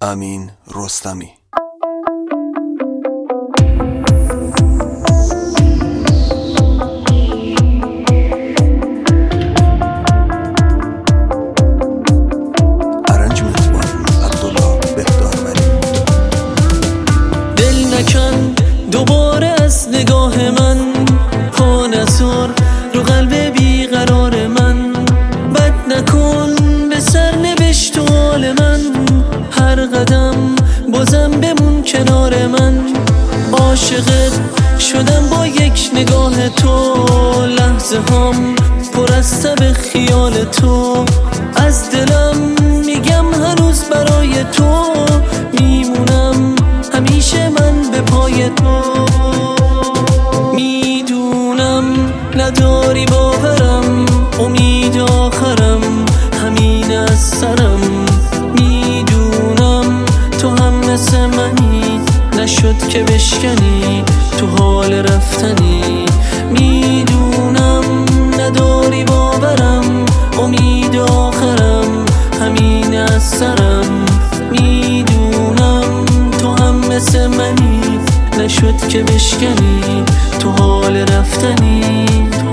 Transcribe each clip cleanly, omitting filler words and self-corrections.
امین رستمی. دل نکن دوباره از نگاه من، پا نذار رو قلب بیقرار من، بد نکن به سرنوشت و حال من، هر قدم بازم بمون کنار من. عاشقت شدم با یک نگاه تو، لحظه هام پر از تب خیال تو، از دلم میگم هنوز برای تو میمونم همیشه من به پای تو. میدونم نداری باورم، امید آخرم همین از سرم، میدونم تو هم مثل منی، نشد که بشکنی تو حال رفتنی. میدونم نداری باورم، امید آخرم همین از سرم، میدونم تو هم مثل منی، نشد که بشکنی تو حال رفتنی.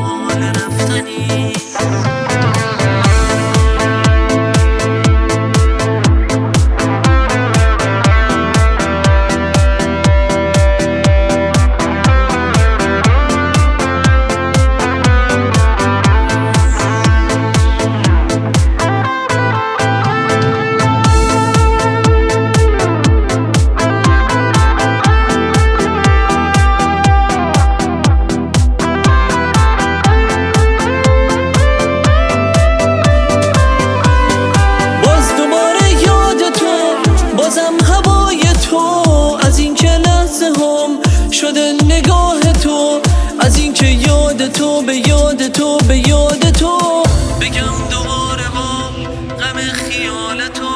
شده نگاه تو، از این که یاد تو به یاد تو به یاد تو، بگم دوباره با غم خیال تو.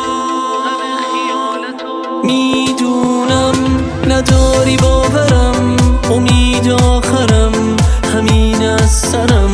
میدونم نداری باورم، امید آخرم همین از سرم،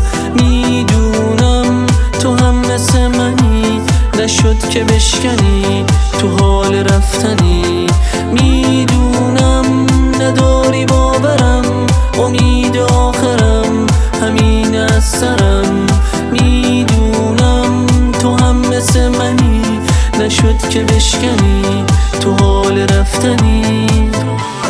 میدونم تو هم مثل منی، نشد که بشکنی تو حال رفتنی. میدونم نداری باورم، امید آخرم همین از سرم، میدونم تو هم مثل منی، نشد که بشکنی تو حال رفتنی.